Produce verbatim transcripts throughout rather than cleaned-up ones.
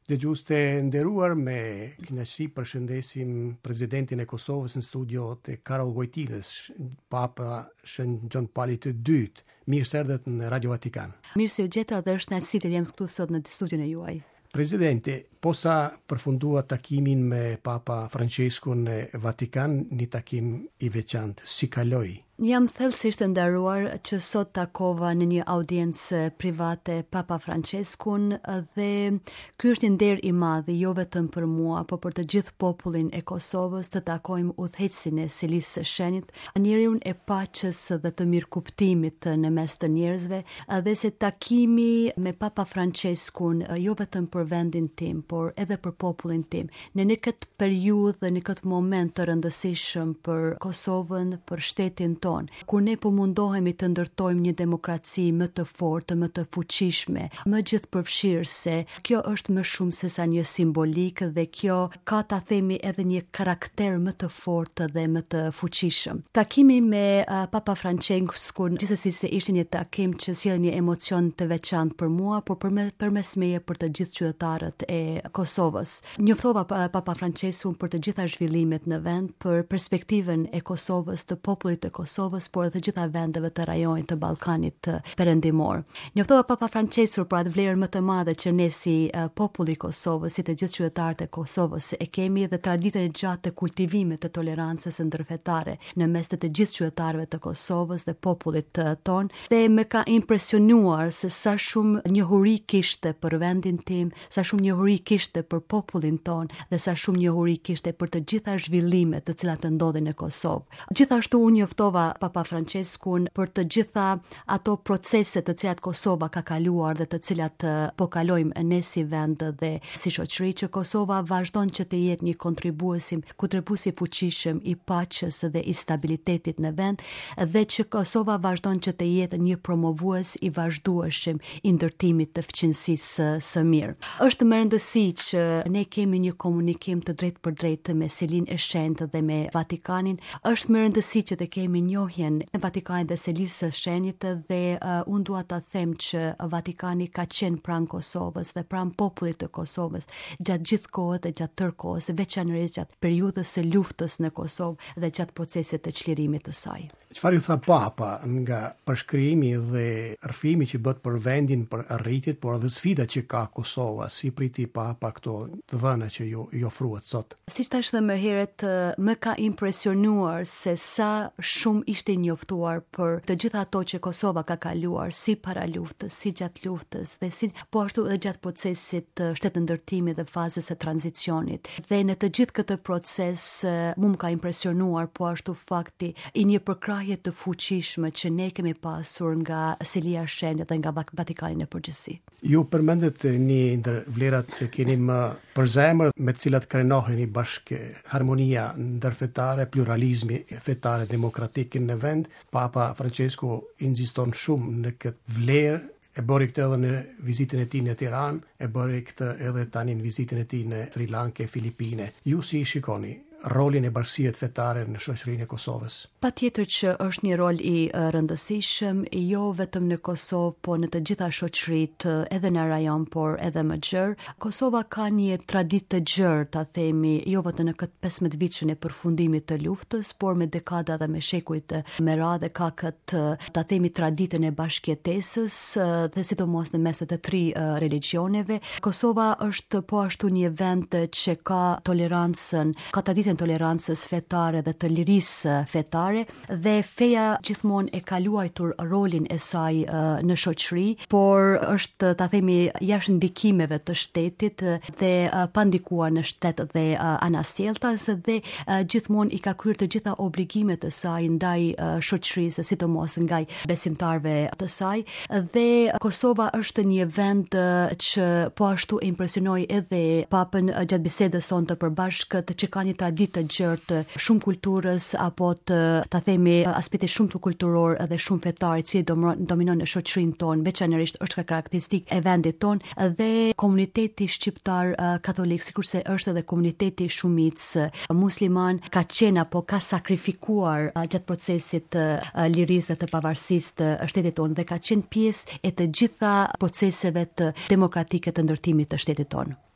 Dëgjuste nderuar, me kënaqësi përshëndesim presidentin e Kosovës në studio të Karol Wojtyles, Papa Shën Gjon Pali të dytë. Mirë se erdhët në Radio Vatikan. Mirë se u gjeta dhe është kënaqësi të jem këtu sot në studion e juaj. Presidente, posa përfundua takimin me Papa Franceskun në Vatikan, një takim i veçantë. Si kaloi? Jam thellësisht e nderuar që sot takova në një audiencë private Papa Franceskun dhe ky është një nder i madh jo vetëm për mua, por për të gjithë popullin e Kosovës të takojmë udhëheqësin e Selisë së Shenjtë, njeriun e paqes dhe të mirëkuptimit në mes të njerëzve, dhe se takimi me Papa Franceskun jo vetëm për vendin tim, por edhe për popullin tim, në një këtë periudhë dhe në këtë moment të rëndësishëm për Kosovën, për shtetin ton, kur ne po mundohemi të ndërtojmë një demokraci më të fortë, më të fuqishme, më gjithëpërfshirëse, kjo është më shumë se sa një simbolik dhe kjo ka ta themi edhe një karakter më të fortë dhe më të fuqishëm. Takimi me uh, Papa Franceskun, gjithsesi se ishte një takim që sjell një emocion të veçantë për mua, por përme, përmes meje për të gjithë qytetarët e Kosovës. Njoftova Papa Franceskun për të gjitha zhvillimet në vend, për perspektivën e Kosovës, të popullit të Kosovës, por edhe të gjitha vendeve të rajonit të Ballkanit perëndimor. Njoftova Papa Franceskun për atë vlerë më të madhe që ne si uh, populli i Kosovës, si të gjithë qytetarët e Kosovës e kemi, dhe traditën e gjatë të kultivimit të tolerancës ndërfetare në mes të të gjithë qytetarëve të Kosovës dhe popullit uh, ton, dhe më ka impresionuar se sa shumë njohuri kishte për vendin tim, sa shumë njohuri kishte për popullin ton dhe sa shumë njohuri kishte për të gjitha zhvillimet të cilat ndodhin në Kosovë. Gjithashtu unë njoftova Papa Franceskun për të gjitha ato procese të cilat Kosova ka kaluar dhe të cilat uh, po kalojmë ne si vend dhe si shoqëri, që Kosova vazhdon që të jetë një kontribuesim, kontribues i fuqishëm i paqes dhe i stabilitetit në vend, dhe që Kosova vazhdon që të jetë një promovues i vazhdueshëm i ndërtimit të fqinësisë së mirë. Është më rëndësi që ne kemi një komunikim të drejtë për drejtë me Selinë e Shenjtë dhe me Vatikanin. Është më rëndësi që të kemi njohjen e Vatikanit dhe Selisë së Shenjtë, dhe uh, unë dua ta them që Vatikani ka qenë pranë Kosovës dhe pranë popullit të Kosovës gjatë gjithë kohës dhe gjatë tërë kohës, veçanërisht gjatë periudhës së luftës në Kosovë dhe gjatë procesit të çlirimit të saj. Çfarë ju tha Papa nga përshkrimi dhe rrëfimi që bëhet për vendin, për arritjet, por edhe sfidat që ka Kosova? Si priti Papa këto të dhëna që ju i ofruat sot? Siç thash edhe më herët, më ka impresionuar se sa shumë ishte njoftuar për të gjitha ato që Kosova ka kaluar, si para luftës, si gjatë luftës, dhe si po ashtu edhe gjatë procesit të shtetëndërtimit dhe fazës së tranzicionit. Dhe në të gjithë këtë proces mu më ka impresionuar po ashtu fakti i një përkrahje të fuqishme që ne kemi pasur nga Selia e Shenjtë dhe nga Vatikani në përgjithësi. Ju përmendet një ndër vlerat që keni më për zemër, me të cilat krenoheni bashkë harmonia ndërfetare, pluralizmi fetare demokratik në vend. Papa Francesku inziston shumë në këtë vlerë, e bëri këtë edhe në vizitën e tij në Tiranë, e bëri këtë edhe tani në vizitën e tij në Sri Lanka e Filipine. Ju si i shikoni rolin e bashkësive fetare në shoqërinë e Kosovës? Patjetër që është një rol i rëndësishëm, jo vetëm në Kosovë, po në të gjitha shoqëritë, edhe në rajon, por edhe më gjerë. Kosova ka një traditë të gjerë, ta themi, jo vetëm në këtë pesëmbëdhjetë vitëshin e përfundimit të luftës, por me dekada dhe me shekujt me radhë ka këtë, ta themi, traditën e bashkëjetesës, dhe sidomos në mes të tri religioneve. Kosova është po ashtu një vend që ka tolerancën, ka traditën tolerancës fetare dhe të lirisë fetare, dhe feja gjithmonë e ka luajtur rolin e saj uh, në shoqëri, por është, ta themi, jashtë ndikimeve të shtetit dhe uh, pa ndikuar në shtet dhe uh, anasjeltas, dhe uh, gjithmonë i ka kryer të gjitha obligimet e saj ndaj uh, shoqërisë, sidomos ndaj besimtarëve të saj. Dhe Kosova është një vend uh, që po ashtu e impresionoi edhe Papën uh, gjatë bisedës sonte përbashkët, që ka një traditë të gjerë të shumë kulturës, apo të, ta themi, aspekti shumë të kulturor dhe shumë fetar i cili dominon në shoqërinë tonë, veçanërisht është karakteristikë e vendit tonë, dhe komuniteti shqiptar katolik, sikurse është edhe komuniteti shumicë musliman, ka qenë apo ka sakrifikuar gjatë procesit të lirisë dhe të pavarësisë të shtetit tonë, dhe ka qenë pjesë e të gjitha proceseve të demokratike të ndërtimit të shtetit tonë.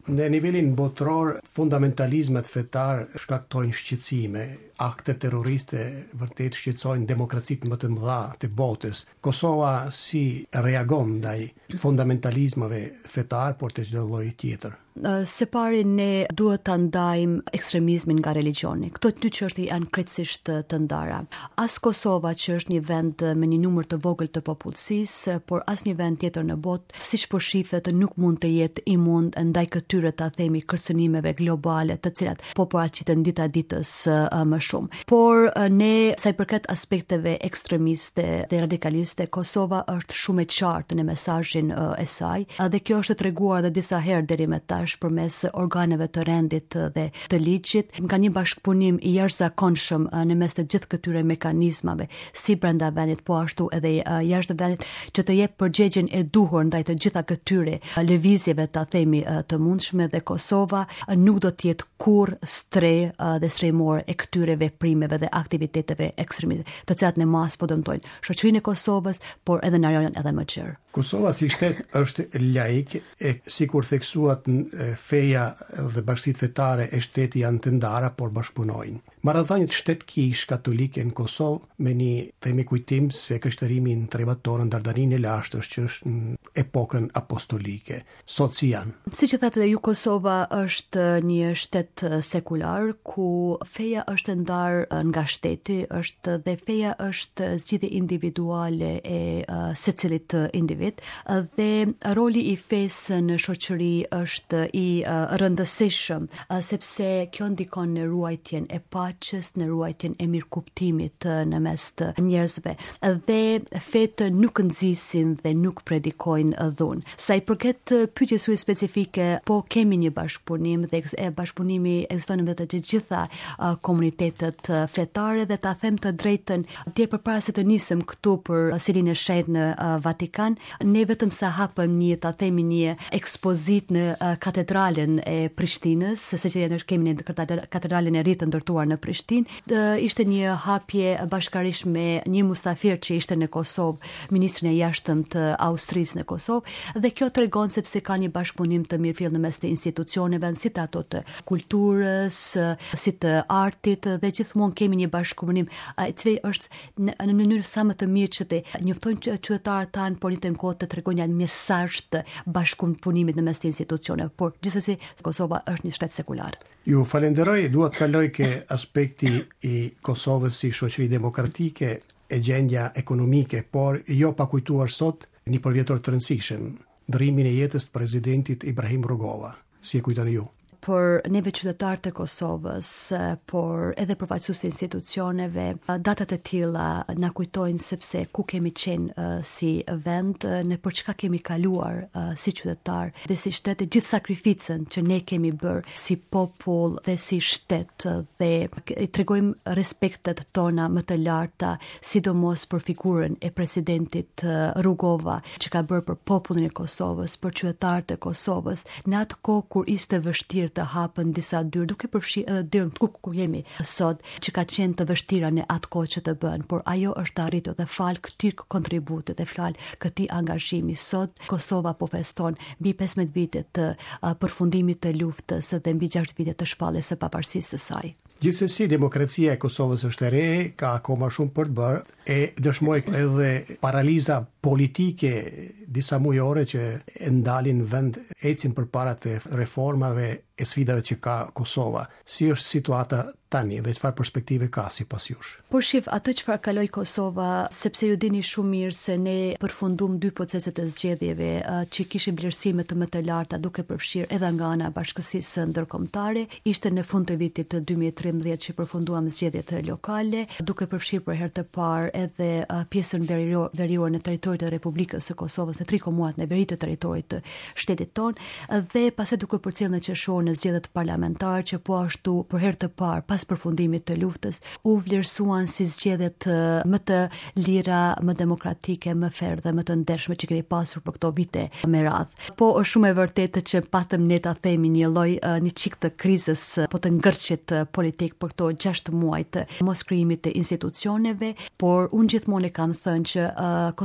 Në nivelin botëror, fundamentalizmet fetar shkaktojnë shqetësime. Akte terroriste vërtet shqetësojnë demokracitë më të mëdha të botës. Kosova si reagon ndaj fundamentalizmave fetar, por të çdo lloji tjetër? Se pari ne duhet të ndajmë ekstremizmin nga religioni. Këto dy çështje janë krejtësisht të ndara. As Kosova që është një vend me një numër të vogël të popullsisë, por as një vend tjetër në botë, siç po shifet, nuk mund të jetë imun ndaj këtyre ta themi kërcënimeve globale, të cilat po paraqiten dita ditës më shumë. Por ne sa i përket aspekteve ekstremiste dhe radikaliste, Kosova është shumë e qartë në mesazhin e saj, dhe kjo është treguar edhe disa herë deri më tash përmes organeve të rendit dhe të ligjit, nga një bashkëpunim i jashtëzakonshëm në mes të gjithë këtyre mekanizmave, si brenda vendit, po ashtu edhe jashtë vendit, që të jep përgjigjen e duhur ndaj të gjitha këtyre lëvizjeve ta themi të mundshme, dhe Kosova nuk do të jetë kurrë stre dhe strehimor e këtyre veprimeve dhe aktiviteteve ekstremiste, të cilat në mas po dëmtojnë shoqërinë e Kosovës, por edhe në rajonin edhe më gjerë. Kosova si shtet është laik, e sikur theksuat feja dhe bashkësitë fetare e shteti janë të ndara, por bashkëpunojnë. Marrëdhëniet shtet-kish katolike në Kosovë me një themi kujtim se krishterimi në trebator në Dardaninë e Lashtës, që është në epokën apostolike. Sot si janë? Siç e thatë edhe ju, Kosova është një shtet sekular ku feja është ndarë nga shteti, është dhe feja është zgjidhje individuale e uh, secilit individ, dhe roli i fesë në shoqëri është i uh, rëndësishëm, uh, sepse kjo ndikon në ruajtjen e paqes, në ruajtjen e mirëkuptimit uh, në mes të njerëzve. Dhe fetë nuk nxisin dhe nuk predikojnë dhunë. Sa i përket pyetjes suaj specifike, po kemi një bashkëpunim dhe e bashkëpunimi ekziston në të gjitha uh, komunitetet uh, fetare, dhe ta them të drejtën, dje përpara se të nisëm këtu për uh, Silinë e Shenjtë në uh, Vatikan, ne vetëm sa hapëm një, ta themi një ekspozit në uh, katedralen e Prishtinës, se që ne kemi në katedralen e ri të ndërtuar në Prishtinë, uh, ishte një hapje bashkërisht me një mustafir që ishte në Kosovë, ministrin e jashtëm të Austrisë në Kosovë, dhe kjo tregon sepse ka një bashkëpunim të mirëfill në mes të institucioneve, si të ato të kulturës, si të artit, dhe gjithmonë kemi një bashkëpunim i cili është në, në mënyrë sa më të mirë që të njoftojnë qytetarët tanë, por një kohë të tregojnë një mesazh të bashkëpunimit në mes të institucioneve, por gjithsesi Kosova është një shtet sekular. Ju falenderoj, dua të kaloj ke aspekti i Kosovës si shoqëri demokratike e gjendja ekonomike, por jo pa kujtuar sot një përvjetor të rëndësishëm, ndryrimin e jetës të presidentit Ibrahim Rugova. Si e kujtoni ju? Por neve qytetarët e Kosovës, por edhe përfaqësues të institucioneve, datat e tilla na kujtojnë sepse ku kemi qenë uh, si vend, uh, në për çka kemi kaluar uh, si qytetar dhe si shtet, gjithë sakrificën që ne kemi bërë si popull dhe si shtet, dhe i tregojmë respektet tona më të larta, sidomos për figurën e presidentit uh, Rugova, që ka bërë për popullin e Kosovës, për qytetarët e Kosovës, në atë kohë kur ishte vështirë të hapën disa dyrë, duke përfshirë edhe dyrën ku ku jemi sot, që ka qenë të vështira në atë kohë që të bën, por ajo është arritur dhe fal këtyre kontributet dhe fal këtij angazhimi sot Kosova po feston mbi pesëmbëdhjetë vite të uh, përfundimit të luftës dhe mbi gjashtë vite të shpalljes së pavarësisë së saj. Gjithsesi, demokracia e Kosovës është e re, ka akoma shumë për të bërë, e dëshmoj edhe paraliza politike disa mujore që e ndalin vend ecin përpara të reformave e sfidave që ka Kosova. Si është situata tani dhe çfarë perspektive ka sipas jush? Por shif, atë çfarë kaloi Kosova, sepse ju dini shumë mirë se ne përfundum dy procese të zgjedhjeve uh, që kishin vlerësime të më të larta, duke përfshirë edhe nga ana e bashkësisë ndërkombëtare, ishte në fund të vitit të dy mijë e tridhjetë që përfunduam zgjedhjet lokale, duke përfshirë për herë të parë edhe uh, pjesën verior, veriore në territorin e Republikës së Kosovës, në tri komunat në veri të territorit të shtetit tonë, dhe pastaj duke përcjellë në qershor në zgjedhjet parlamentare që po ashtu për herë të parë pas përfundimit të luftës u vlerësuan si zgjedhjet më të lira, më demokratike, më ferë dhe më të ndershme që kemi pasur për këto vite me radhë. Po është shumë e vërtetë që patëm ne ta themi një lloj një çik të krizës, po të ngërçit politik për këto gjashtë muaj të mos krijimit të institucioneve, por unë gjithmonë e kam thënë që uh, Kosova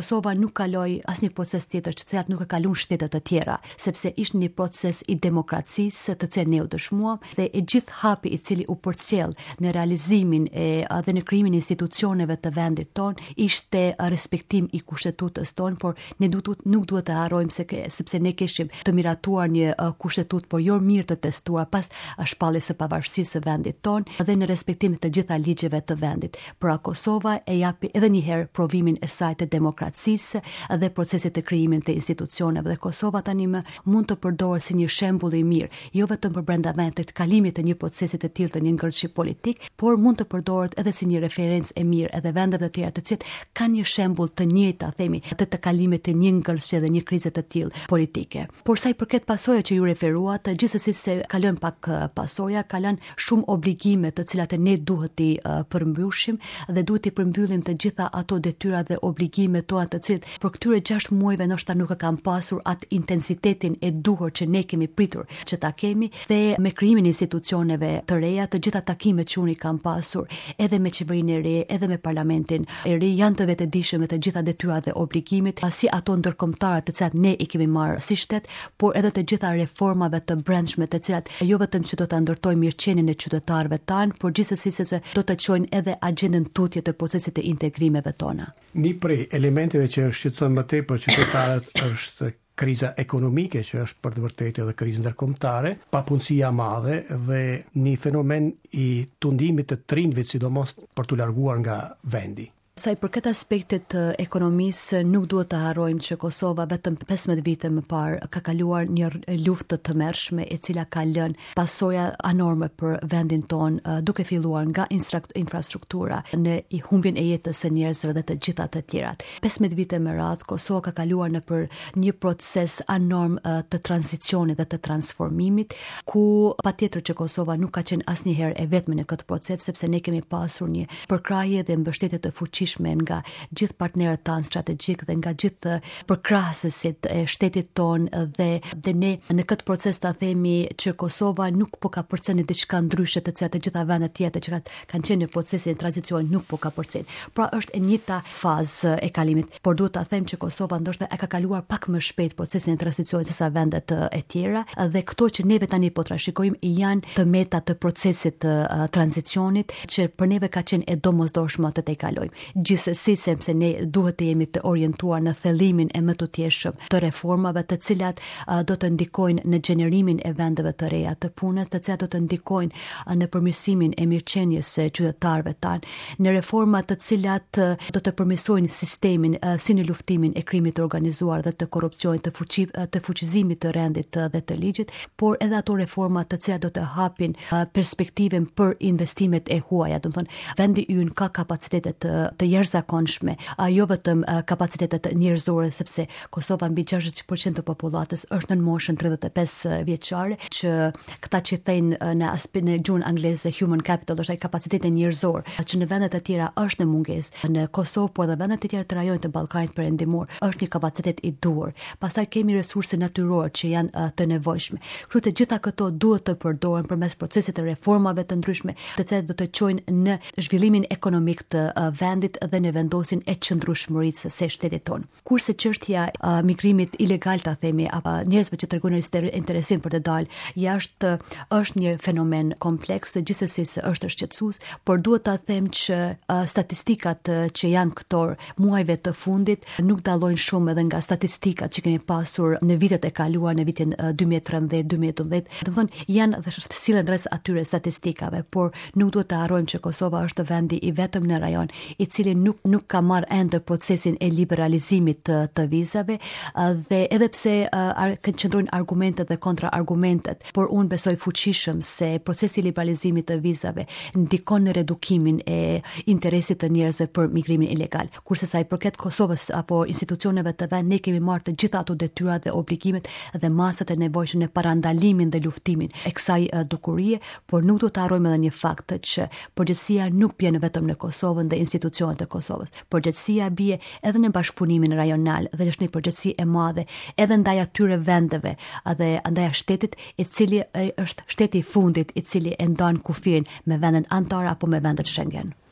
nuk kaloi asnjë proces tjetër që cilat nuk e kalon shtetet të tjera, sepse ishte një proces i demokracisë të cilën ne u dëshmuam dhe i gjithë hapi i cili u përcjell në realizimin e dhe në krijimin e institucioneve të vendit ton ishte respektim i kushtetutës ton, por ne duhet nuk duhet të harrojmë se ke, sepse ne kishim të miratuar një uh, kushtetutë por jo mirë të testuar pas shpalljes së pavarësisë së vendit ton dhe në respektim të gjitha ligjeve të vendit. Pra Kosova e japi edhe një herë provimin e saj të demokracisë dhe procesit të krijimit të institucioneve dhe Kosova tani më mund të përdoret si një shembull i mirë, jo vetëm për brenda vendit të kalimit të një procesi të tillë të një ngërçi politik, por mund të përdoret edhe si një referencë e mirë edhe vendeve të tjera të cilat kanë një shembull të njëjta, themi, të të kalimit të një ngërçi dhe një krize të tillë politike. Por sa i përket pasojave që ju referuat, gjithsesi se kalon pak pasoja, kalon shumë obligime të cilat ne duhet i uh, përmbyshim dhe duhet i përmbyllim të gjitha ato detyra dhe obligime tona të cilat për këtyre gjashtë muajve ndoshta nuk e kanë pasur atë intensitetin e duhur që ne kemi pritur që ta kemi dhe me krijimin e institucioneve të reja, të gjitha takimet që unë i kam pasur edhe me qeverinë e re, edhe me parlamentin e ri janë të vetëdijshme të gjitha detyrat dhe obligimet, si ato ndërkombëtare të cilat ne i kemi marrë si shtet, por edhe të gjitha reformave të brendshme të cilat jo vetëm që do ta ndërtojnë mirëqenien e qytetarëve tanë, por gjithsesi se do të çojnë edhe agjendën tutje të procesit të integrimeve tona. Një prej elementeve që shqetëson më tepër qytetarët është kriza ekonomike që është për të vërtetë edhe krizë ndërkombëtare, papunësia e madhe dhe një fenomen i tundimit të trinjve, sidomos për t'u larguar nga vendi. Sa i përket aspektit të ekonomisë, nuk duhet të harrojmë që Kosova vetëm pesëmbëdhjetë vite më parë ka kaluar një luftë të tmerrshme e cila ka lënë pasoja enorme për vendin ton, duke filluar nga infrastruktura në i humbjen e jetës së njerëzve dhe të gjitha të tjerat. pesëmbëdhjetë vite me radhë Kosova ka kaluar në për një proces enorm të tranzicionit dhe të transformimit, ku patjetër që Kosova nuk ka qenë asnjëherë e vetme në këtë proces, sepse ne kemi pasur një përkrahje dhe mbështetje të fuqishme nga gjithë partnerët tanë strategjik dhe nga gjithë përkrahësit e shtetit ton dhe, dhe ne në këtë proces ta themi që Kosova nuk po ka përcjellë diçka ndryshe të cilat të gjitha vendet tjetër që kanë qenë në procesin e tranzicionit nuk po ka përcjellë. Pra është e njëjta fazë e kalimit, por duhet ta them që Kosova ndoshta e ka kaluar pak më shpejt procesin e tranzicionit se sa vendet e tjera dhe këto që neve tani po trashëgojmë janë të meta të procesit të uh, tranzicionit që për neve ka qenë e domosdoshme të tejkalojmë. Gjithsesi sepse ne duhet të jemi të orientuar në thellimin e më të tjeshëm të reformave të cilat uh, do të ndikojnë në gjenerimin e vendeve të reja të punës, të cilat do të ndikojnë uh, në përmirësimin e mirëqenies së qytetarëve tanë, në reforma të cilat uh, do të përmirësojnë sistemin uh, si në luftimin e krimit të organizuar dhe të korrupsionit, të, fuqi, uh, të fuqizimit të rendit uh, dhe të ligjit, por edhe ato reforma të cilat do të hapin uh, perspektivën për investimet e huaja. Do të thonë, vendi ynë ka kapacitete të, të jashtëzakonshme, jo vetëm kapacitetet njerëzore, sepse Kosova mbi gjashtëdhjetë përqind të popullatës është në moshën tridhjetë e pesë vjeçare, që këta që thënë në aspekt në gjuhën angleze human capital është ai kapaciteti njerëzor, që në vendet e tjera është në mungesë. Në Kosovë po edhe vendet e tjera të rajonit të Ballkanit Perëndimor është një kapacitet i duhur. Pastaj kemi resurse natyrore që janë të nevojshme. Kështu të gjitha këto duhet të përdoren përmes procesit të reformave të ndryshme, të cilat do të çojnë në zhvillimin ekonomik të vendit dhe në vendosin e qëndrueshmërisë së shtetit ton. Kurse çështja e uh, migrimit ilegal, ta themi, apo njerëzve që tregojnë interesin për të dalë jashtë është një fenomen kompleks dhe gjithsesi është shqetësues, por duhet ta them që uh, statistikat uh, që janë këto muajve të fundit nuk dallojnë shumë edhe nga statistikat që kemi pasur në vitet e kaluar, në vitin uh, dy mijë e trembëdhjetë dy mijë e tetëmbëdhjetë. Do të thonë janë të sillen rreth atyre statistikave, por nuk duhet të harrojmë që Kosova është vendi i vetëm në rajon i cili nuk nuk ka marrë ende procesin e liberalizimit të, të vizave dhe edhe pse uh, qëndrojnë argumentet dhe kontraargumentet, por unë besoj fuqishëm se procesi i liberalizimit të vizave ndikon në redukimin e interesit të njerëzve për migrimin ilegal. Kurse sa i përket Kosovës apo institucioneve të vend, ne kemi marrë të gjitha ato detyrat dhe obligimet dhe masat e nevojshme në parandalimin dhe luftimin e kësaj uh, dukurie, por nuk do të harrojmë edhe një fakt që përgjegjësia nuk bie vetëm në Kosovën dhe institucionet e Kosovës. Përgjegjësia bie edhe në bashkëpunimin rajonal dhe është një përgjegjësi e madhe edhe ndaj atyre vendeve dhe ndaj shtetit i cili është shteti i fundit i cili e ndan kufirin me vendet anëtare apo me vendet Schengen.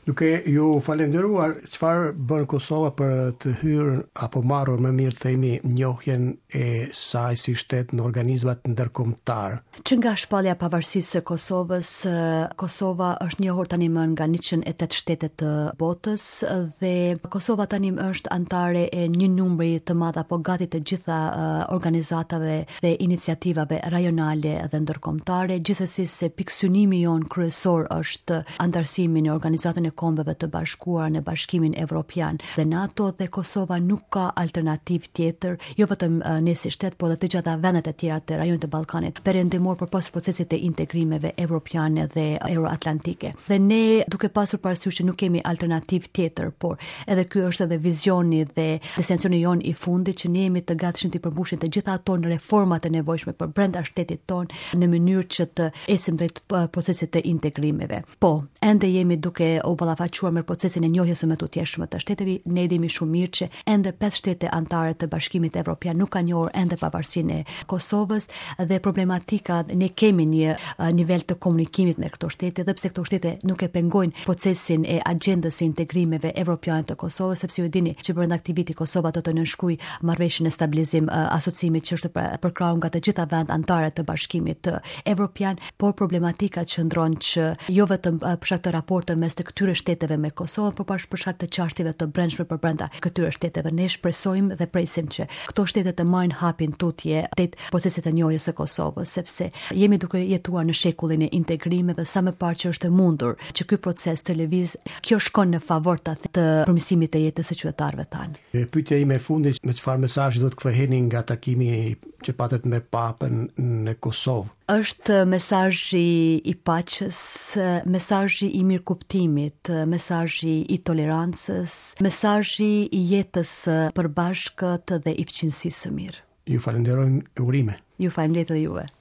Duke ju falenderuar, çfarë bën Kosova për të hyrë apo marrur më mirë themi njohjen e saj si shtet në organizmat ndërkombëtar? Që nga shpallja pavarësisë së Kosovës, Kosova është njohur tani më nga njëqind e tetë shtete të botës dhe Kosova tani është antare e një numri të madh apo gati të gjitha organizatave dhe iniciativave rajonale dhe ndërkombëtare, gjithsesi se pikësynimi jon kryesor është antarësimi në Organizatën e Kombeve të Bashkuara në Bashkimin Evropian dhe NATO, dhe Kosova nuk ka alternativë tjetër, jo vetëm ne si shtet, por edhe të gjitha vendet e tjera të rajonit të Ballkanit perëndimor përpas procesit të integrimeve evropiane dhe euroatlantike. Dhe ne, duke pasur parasysh që nuk kemi alternativë tjetër, por edhe ky është edhe vizioni dhe destinacioni jon i fundit, që ne jemi të gatshëm të përmbushim të gjitha ato reformat e nevojshme për brenda shtetit ton në mënyrë që të ecim drejt procesit të integrimeve. Po, ende jemi duke u ballafaquar me procesin e njohjes së më të thjeshtë të shteteve. Ne dimi shumë mirë që ende pesë shtete anëtare të Bashkimit Evropian nuk kanë njohur ende pavarësinë e Kosovës, dhe problematika, ne kemi një uh, nivel të komunikimit me këto shtete, dhe pse këto shtete nuk e pengojnë procesin e agjendës së integrimeve evropiane të Kosovës, sepse ju dini që brenda këtij viti Kosova do të nënshkruajë marrëveshjen e stabilizim uh, asociimit që është përkrahur nga të gjitha vendet anëtare të Bashkimit uh, Evropian, por problematika qëndron që jo vetëm uh, për shkak të raporteve mes të këtyre shteteve me Kosovën, por për shkak të çështjeve të brendshme për brenda këtyre shteteve. Ne shpresojmë dhe presim që këto shtete të marrin hapin tutje te procesit të njohjes së Kosovës, sepse jemi duke jetuar në shekullin e integrimit dhe sa më parë që është e mundur që ky proces të lëviz, kjo shkon në favor të, të përmirësimit të jetës së qytetarëve tanë. Pyetja ime e fundit, me çfarë mesazhi do të ktheheni nga takimi që patet me Papën në Kosovë? Është mesazhi i paqes, mesazhi i mirëkuptimit, mesazhi i tolerancës, mesazhi i jetës përbashkët dhe i fqinësisë së mirë. Ju falenderojmë, urime. Ju faleminderit edhe juve.